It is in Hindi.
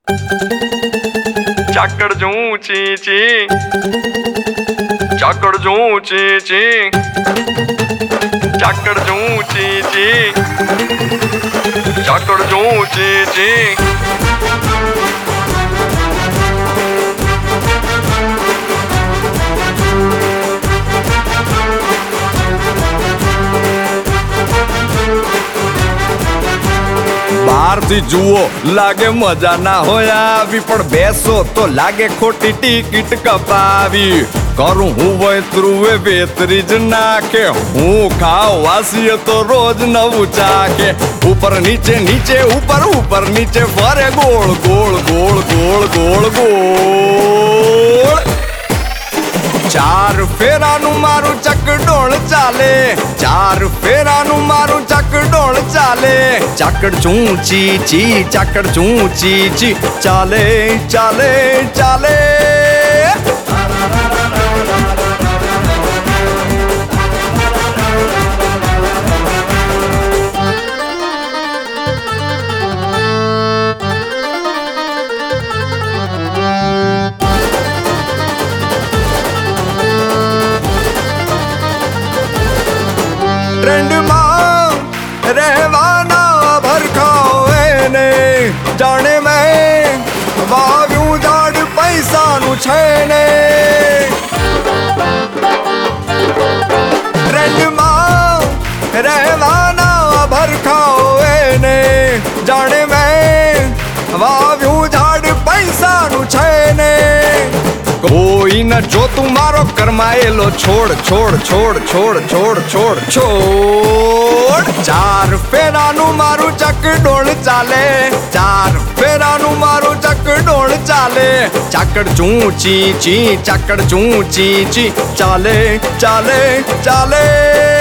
चाकड़ जू ची ची, चाकड़ जू ची ची, चाकड़ जू ची ची, चाकड़ जू ची ची। बार थी जुओ लागे मजा ना होया आवी, पण बेसो तो लागे खोटी टिकट कपावी। करूं हूँ वेतरुए वेतरी ज नाखे, हूँ खाओ वासीए तो रोज नवू चाखे। ऊपर नीचे नीचे ऊपर ऊपर नीचे फरे गोल गोल गोल गोल गोल गोल। चार फेरा नु मारू चकडोल चाले, चार फेरा नु मारू चकडोल चाले। चाकड़ चूची ची, चाकड़ चूची ची, चाले चाले चाले। ट्रेंड मां रहवाना भरखाओ ने, जाने में वाव्यू जाड़ पैसा नु छेने। ट्रेंड मां रहवाना भरखाओ ने, जाने में वाव्यू जाड़ पैसा नु छेने। कोई न जो तुम्हारो करमाएलो छोड़ छोड़ छोड़ छोड़ छोड़ छोड़ छोड़। चार फेरा नु मारू चकडोल चाले, चार फेरा नु मारू चकडोल चाले। चाकड़ चूची ची, चाकड़ चूची ची, चाले चाले चाले।